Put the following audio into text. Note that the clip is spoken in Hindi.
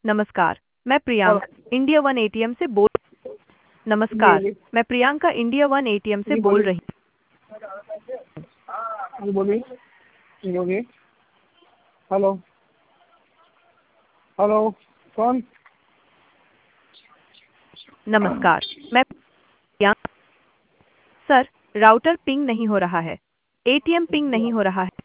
नमस्कार, मैं प्रियांक इंडिया वन एटीएम से बोल जी नमस्कार, जी मैं प्रियंका इंडिया वन एटीएम से जी बोल बोलिए। रही जी बोलिए। जी बोलिए। Hello hello. कौन? नमस्कार, मैं प्रियांक सर, राउटर पिंग नहीं हो रहा है। एटीएम पिंग नहीं हो रहा है।